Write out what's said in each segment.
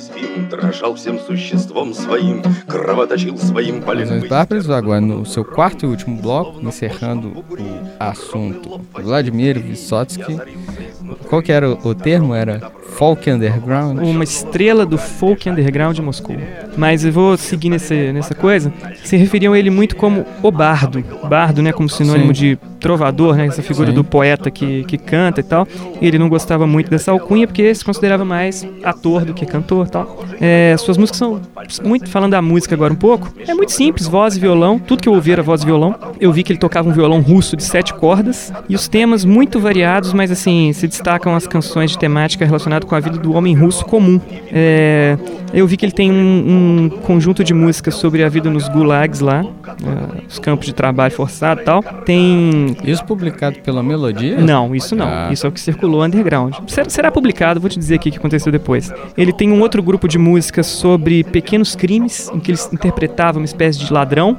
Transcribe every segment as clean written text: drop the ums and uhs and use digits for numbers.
неуязвим, дрожал всем существом своим, кровоточил своим Razões Bárbaras, agora no seu quarto e último bloco, encerrando o assunto Vladimir Vysotsky. Qual que era o termo? Era folk underground? Uma estrela do folk underground de Moscou. Mas eu vou seguir nessa coisa. Se referiam a ele muito como o bardo. Bardo, né, como sinônimo de trovador, né, essa figura do poeta que canta e tal. Ele não gostava muito dessa alcunha porque se considerava mais ator do que cantor e tal. Suas músicas são muito, falando da música agora um pouco, é muito simples, voz e violão. Tudo que eu ouvi era voz e violão. Eu vi que ele tocava um violão russo de 7 cordas e os temas muito variados, mas assim, se destacam as canções de temática relacionada com a vida do homem russo comum. Eu vi que ele tem um conjunto de músicas sobre a vida nos gulags lá, os campos de trabalho forçado e tal. Tem... Isso publicado pela Melodia? Não, isso não. Isso é o que circulou underground. Será publicado, vou te dizer aqui o que aconteceu depois. Ele tem um outro grupo de músicas sobre pequenos crimes, em que eles interpretavam uma espécie de ladrão.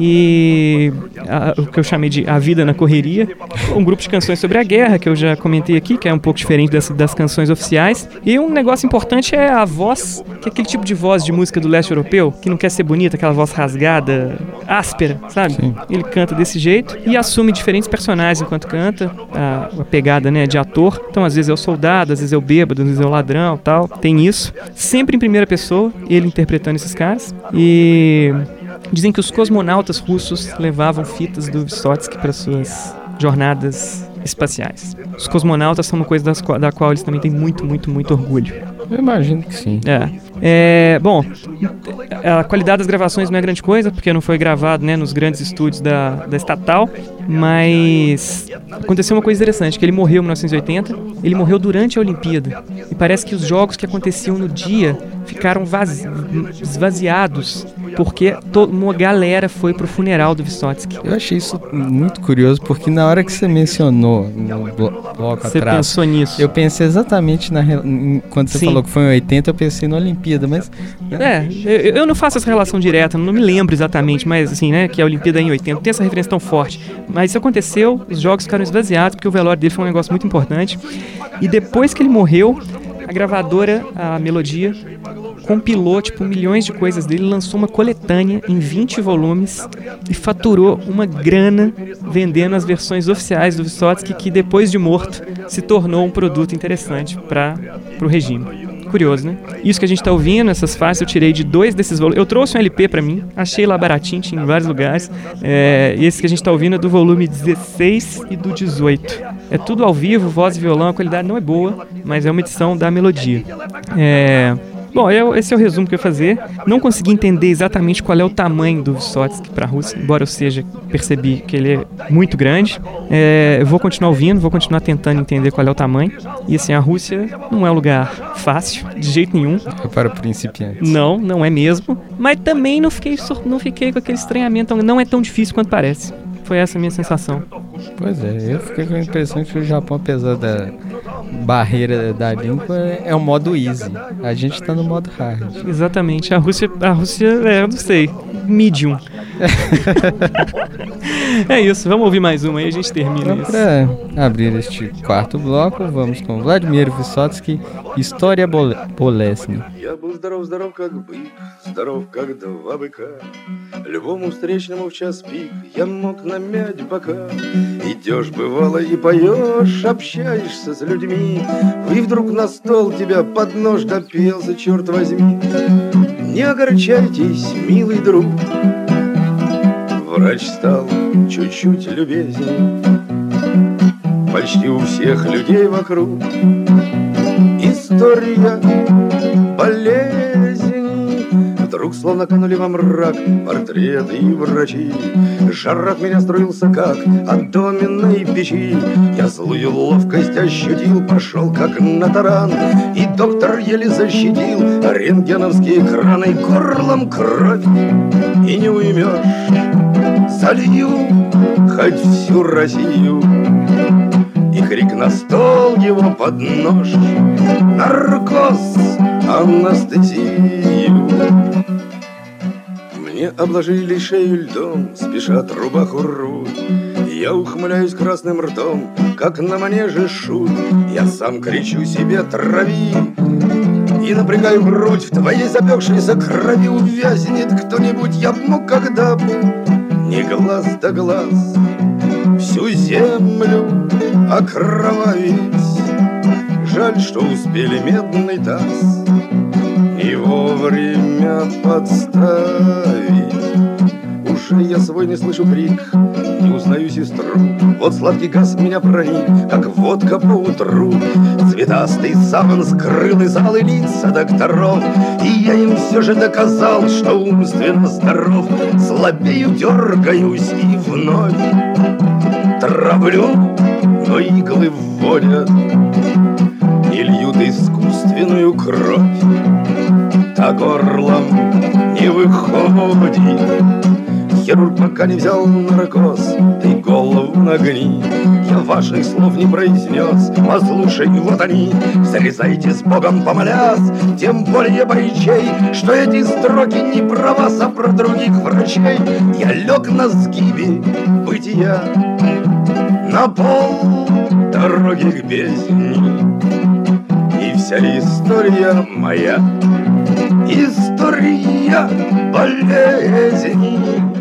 E o que eu chamei de A Vida na Correria, um grupo de canções sobre a guerra, que eu já comentei aqui, que é um pouco diferente das canções oficiais. E um negócio importante é a voz, que é aquele tipo de voz de música do leste europeu, que não quer ser bonita, aquela voz rasgada, áspera, sabe? Sim. Ele canta desse jeito e assume diferentes personagens enquanto canta, a pegada, né, de ator. Então às vezes é o soldado, às vezes é o bêbado, às vezes é o ladrão, tal. Tem isso, sempre em primeira pessoa, ele interpretando esses caras. E... dizem que os cosmonautas russos levavam fitas do Vysotsky para suas jornadas espaciais. Os cosmonautas são uma coisa da qual eles também têm muito, muito, muito orgulho. Eu imagino que sim. Bom, a qualidade das gravações não é grande coisa, porque não foi gravado, né, nos grandes estúdios da estatal, mas aconteceu uma coisa interessante, que ele morreu em 1980, ele morreu durante a Olimpíada, e parece que os jogos que aconteciam no dia ficaram esvaziados, porque uma galera foi pro funeral do Vysotsky. Eu achei isso muito curioso, porque na hora que você mencionou no bloco você atrás... pensou nisso? Eu pensei exatamente quando você falou que foi em 80, eu pensei na Olimpíada, mas... eu não faço essa relação direta, não me lembro exatamente, mas assim, né, que a Olimpíada é em 80, não tem essa referência tão forte. Mas isso aconteceu, os jogos ficaram esvaziados, porque o velório dele foi um negócio muito importante. E depois que ele morreu, a gravadora, a Melodia, compilou, milhões de coisas dele, lançou uma coletânea em 20 volumes e faturou uma grana vendendo as versões oficiais do Vysotsky, que depois de morto se tornou um produto interessante para o regime. Curioso, né? Isso que a gente tá ouvindo, essas faixas, eu tirei de 2 desses volumes. Eu trouxe um LP pra mim, achei lá baratinho, tinha em vários lugares. E esse que a gente tá ouvindo é do volume 16 e do 18. É tudo ao vivo, voz e violão, a qualidade não é boa, mas é uma edição da Melodia. Bom, esse é o resumo que eu ia fazer. Não consegui entender exatamente qual é o tamanho do Vysotsky para a Rússia, embora eu percebi que ele é muito grande. Eu vou continuar ouvindo, vou continuar tentando entender qual é o tamanho. E assim, a Rússia não é um lugar fácil, de jeito nenhum. É para principiantes. Não é mesmo. Mas também não fiquei com aquele estranhamento, não é tão difícil quanto parece. Foi essa a minha sensação. Pois é, eu fiquei com a impressão que o Japão, apesar da barreira da língua, é o modo easy. A gente tá no modo hard. Exatamente. A Rússia, eu não sei, medium. É isso, vamos ouvir mais uma aí, a gente termina isso. Para abrir este quarto bloco, vamos com Vladimir Vysotsky, História Bolesny. Я был здоров, как бык, здоров, как 2 быка. Любому встречному в час пик я мог намять бока. Идешь, бывало, и поешь, общаешься с людьми, и вдруг на стол тебя под нож допелся, черт возьми. Не огорчайтесь, милый друг. Врач стал чуть-чуть любезней. Почти у всех людей вокруг история болезней. Вдруг словно канули во мрак портреты и врачи. Жар от меня струился, как от доменной печи. Я злую ловкость ощутил, пошел как на таран. И доктор еле защитил рентгеновские краны. Горлом кровь и не уймешь. Солью хоть всю Россию. И крик на стол его под нож. Наркоз, анестезию. Мне обложили шею льдом, спешат рубаху рвут. Я ухмыляюсь красным ртом, как на манеже шут. Я сам кричу себе: трави. и напрягаю грудь, в твоей запекшейся крови увязнет кто-нибудь. Я б мог когда б не глаз да глаз всю землю окровавить. Жаль, что успели медный таз не вовремя подставить. Уже я свой не слышу крик, не узнаю сестру. Вот сладкий газ меня проник, как водка по утру. Цветастый саван скрыл из залы лица докторов, и я им все же доказал, что умственно здоров. Слабею, дергаюсь и вновь травлю, но иглы вводят и льют искусственную кровь. Так горлом не выходит. Хирург пока не взял наркоз, ты голову нагни. Я ваших слов не произнес, послушай, вот они. Срезайте с Богом помолясь, тем более бойчей, что эти строки не про вас, а про других врачей. Я лег на сгибе бытия, на пол дороги к бездне, и вся история моя — история болезни.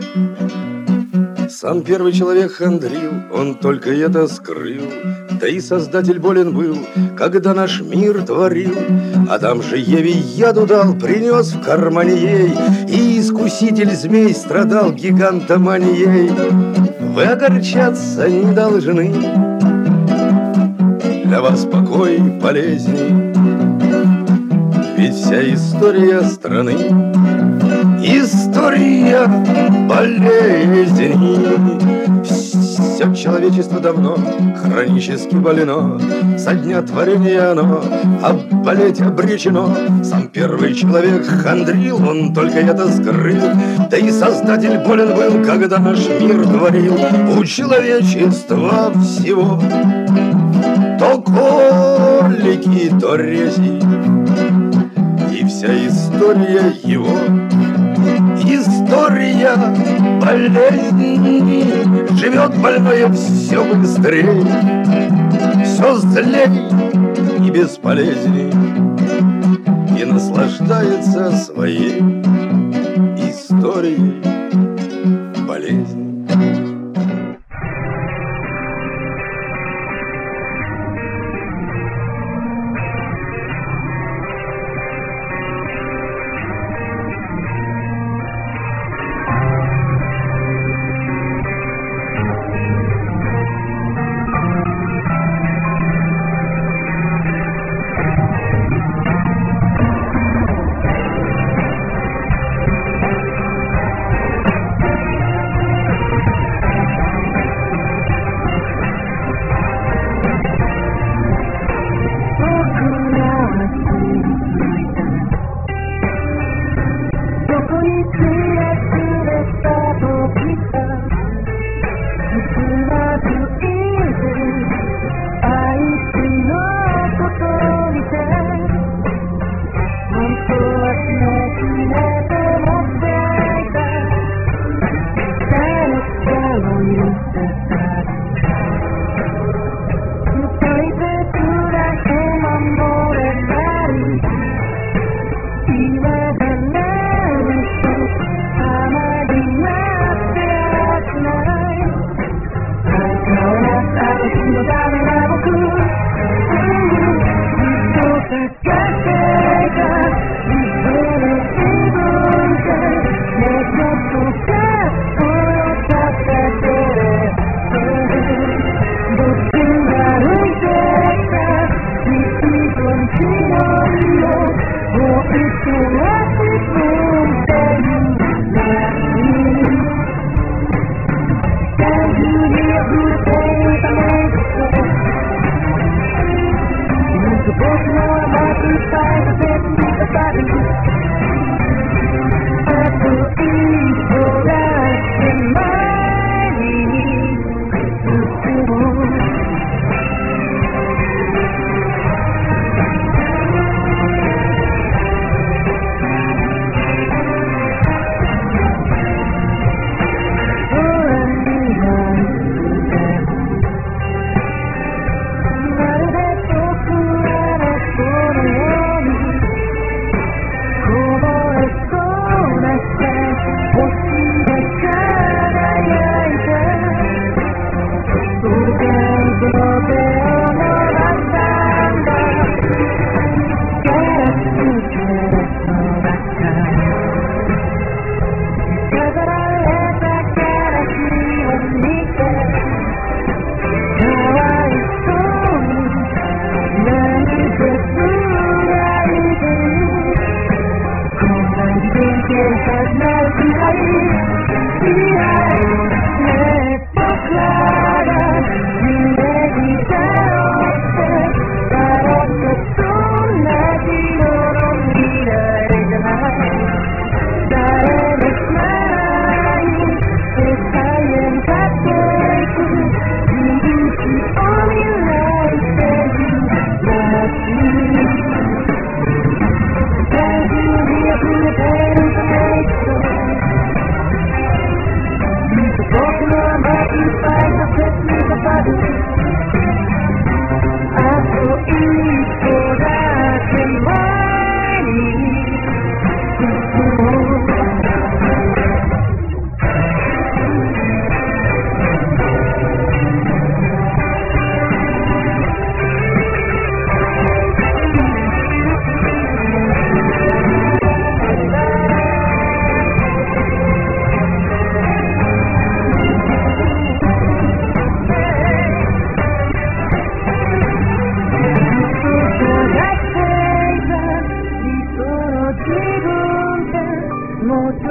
Сам первый человек хандрил, он только это скрыл. Да и Создатель болен был, когда наш мир творил. А там же Еве яду дал, принес в кармане ей, и искуситель змей страдал гигантоманией. Вы огорчаться не должны, для вас покой полезней. Ведь вся история страны — история болезней. Все человечество давно хронически больно, со дня творения оно болеть обречено. Сам первый человек хандрил, он только это скрыл. Да и Создатель болен был, когда наш мир творил. У человечества всего то колики, то рези, и вся история его — история болезни. Живет больное все быстрее, все злей и бесполезней, и наслаждается своей историей болезни.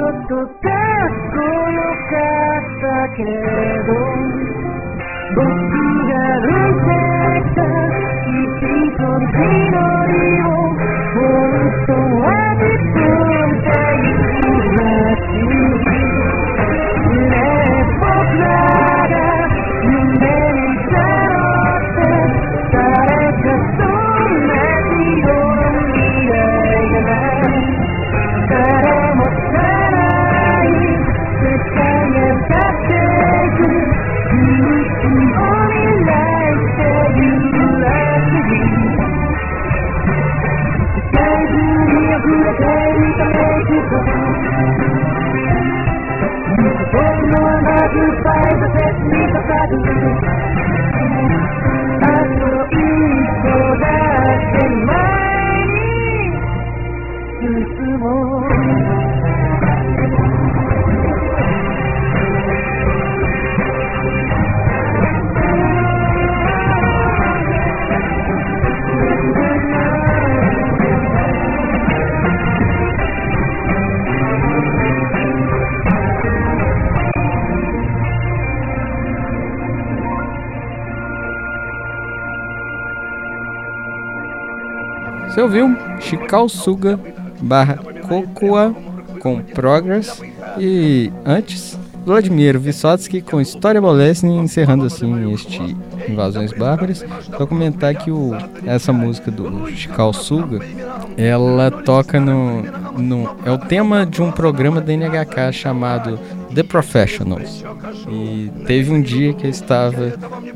Você ouviu Chikao Suga / Cocoa com Progress e antes Vladimir Vysotsky com História Bolesny, encerrando assim este Invasões Bárbaras. Só comentar que essa música do Chikao Suga, ela toca é o tema de um programa da NHK chamado The Professionals. E teve um dia que eu estava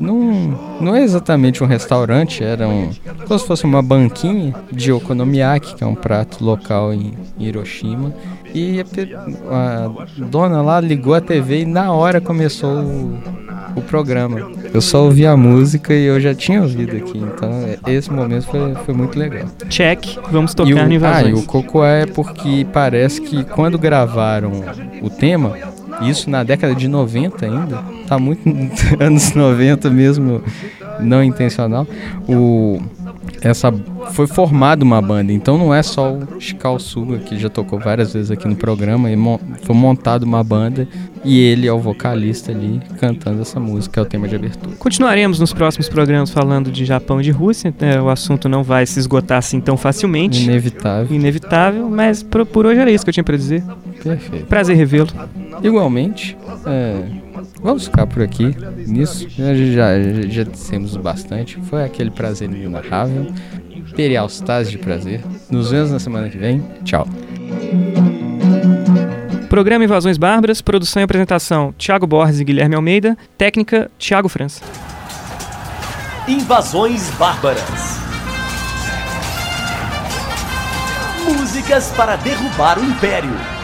não é exatamente um restaurante, era como se fosse uma banquinha de okonomiyaki, que é um prato local em Hiroshima. E a dona lá ligou a TV e na hora começou o programa. Eu só ouvi a música e eu já tinha ouvido aqui, então esse momento foi muito legal. Check, vamos tocar no Invasões. E o Cocoa é porque parece que quando gravaram o tema, isso na década de 90 ainda, tá muito anos 90 mesmo, não intencional, foi formada uma banda, então não é só o Chikao Suga, que já tocou várias vezes aqui no programa, e foi montada uma banda e ele é o vocalista ali cantando essa música, é o tema de abertura. Continuaremos nos próximos programas falando de Japão e de Rússia, o assunto não vai se esgotar assim tão facilmente. Inevitável, mas por hoje era isso que eu tinha pra dizer. Perfeito. Prazer revê-lo. Igualmente, vamos ficar por aqui nisso, já dissemos bastante, foi aquele prazer inenarrável, imperialstase de prazer. Nos vemos na semana que vem, tchau. Programa Invasões Bárbaras, produção e apresentação Thiago Borges e Guilherme Almeida, técnica Thiago França. Invasões Bárbaras. Músicas para derrubar o Império.